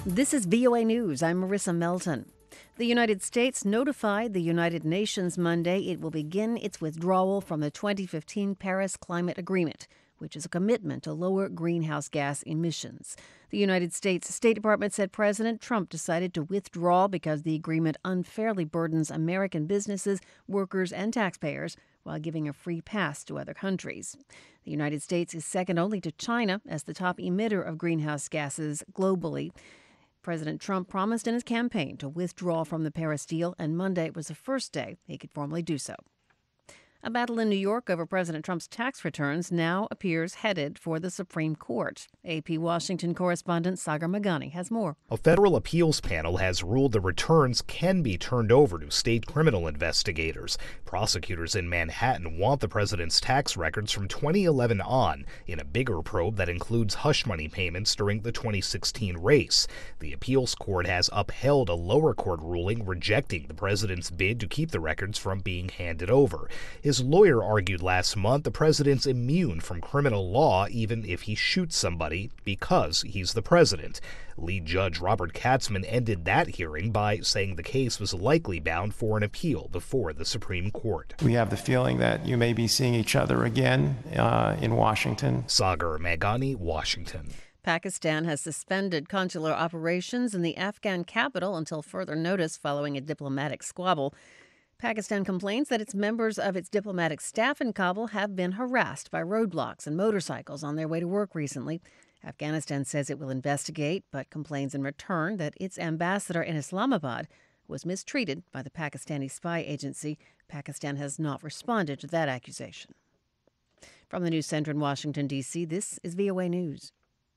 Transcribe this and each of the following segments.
This is VOA News. I'm Marissa Melton. The United States notified the United Nations Monday it will begin its withdrawal from the 2015 Paris Climate Agreement, which is a commitment to lower greenhouse gas emissions. The United States State Department said President Trump decided to withdraw because the agreement unfairly burdens American businesses, workers, and taxpayers while giving a free pass to other countries. The United States is second only to China as the top emitter of greenhouse gases globally. President Trump promised in his campaign to withdraw from the Paris deal, and Monday was the first day he could formally do so. A battle in New York over President Trump's tax returns now appears headed for the Supreme Court. AP Washington correspondent Sagar Meghani has more. A federal appeals panel has ruled the returns can be turned over to state criminal investigators. Prosecutors in Manhattan want the president's tax records from 2011 on in a bigger probe that includes hush money payments during the 2016 race. The appeals court has upheld a lower court ruling rejecting the president's bid to keep the records from being handed over. His lawyer argued last month the president's immune from criminal law even if he shoots somebody because he's the president. Lead Judge Robert Katzman ended that hearing by saying the case was likely bound for an appeal before the Supreme Court. We have the feeling that you may be seeing each other again in Washington. Sagar Meghani, Washington. Pakistan has suspended consular operations in the Afghan capital until further notice following a diplomatic squabble. Pakistan complains that its members of its diplomatic staff in Kabul have been harassed by roadblocks and motorcycles on their way to work recently. Afghanistan says it will investigate, but complains in return that its ambassador in Islamabad was mistreated by the Pakistani spy agency. Pakistan has not responded to that accusation. From the news center in Washington, D.C., this is VOA News.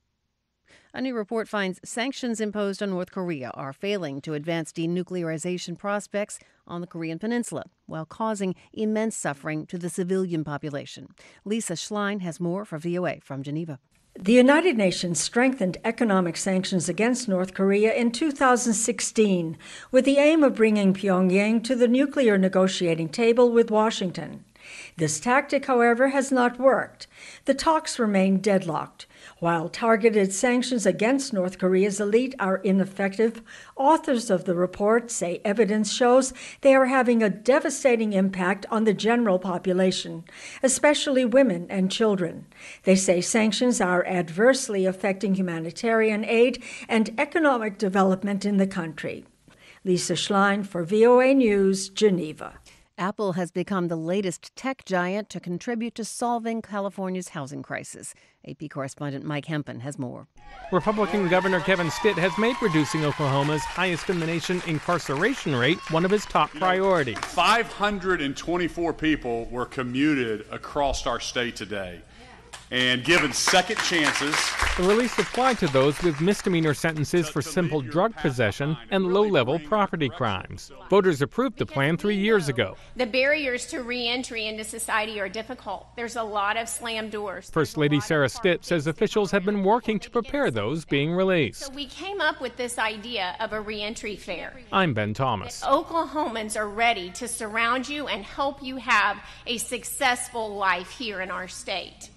A new report finds sanctions imposed on North Korea are failing to advance denuclearization prospects on the Korean peninsula while causing immense suffering to the civilian population. Lisa Schlein has more for VOA from Geneva. The United Nations strengthened economic sanctions against North Korea in 2016 with the aim of bringing Pyongyang to the nuclear negotiating table with Washington. This tactic, however, has not worked. The talks remain deadlocked. While targeted sanctions against North Korea's elite are ineffective, authors of the report say evidence shows they are having a devastating impact on the general population, especially women and children. They say sanctions are adversely affecting humanitarian aid and economic development in the country. Lisa Schlein for VOA News, Geneva. Apple has become the latest tech giant to contribute to solving California's housing crisis. AP correspondent Mike Hempen has more. Republican Governor Kevin Stitt has made reducing Oklahoma's highest-in-the-nation incarceration rate one of his top priorities. 524 people were commuted across our state today and given second chances. The release applied to those with misdemeanor sentences for simple drug possession and low-level property crimes. Voters approved the plan 3 years ago. The barriers to re-entry into society are difficult. There's a lot of slammed doors. First Lady Sarah Stitt says officials have been working to prepare those being released. So we came up with this idea of a re-entry fair. I'm Ben Thomas. Oklahomans are ready to surround you and help you have a successful life here in our state.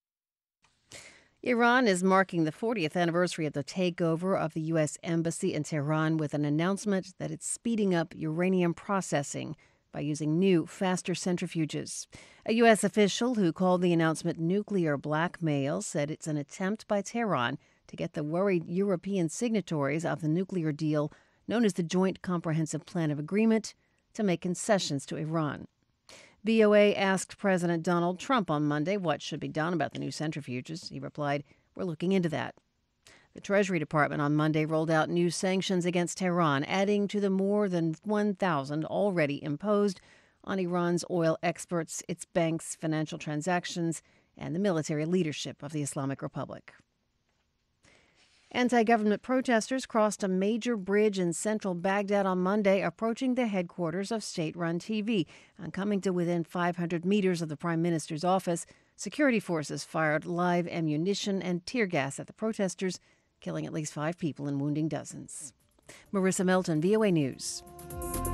Iran is marking the 40th anniversary of the takeover of the U.S. Embassy in Tehran with an announcement that it's speeding up uranium processing by using new, faster centrifuges. A U.S. official who called the announcement nuclear blackmail said it's an attempt by Tehran to get the worried European signatories of the nuclear deal, known as the Joint Comprehensive Plan of Agreement, to make concessions to Iran. VOA asked President Donald Trump on Monday what should be done about the new centrifuges. He replied, "We're looking into that." The Treasury Department on Monday rolled out new sanctions against Tehran, adding to the more than 1,000 already imposed on Iran's oil exports, its banks, financial transactions, and the military leadership of the Islamic Republic. Anti-government protesters crossed a major bridge in central Baghdad on Monday, approaching the headquarters of state-run TV. And coming to within 500 meters of the prime minister's office, security forces fired live ammunition and tear gas at the protesters, killing at least 5 people and wounding dozens. Marissa Melton, VOA News.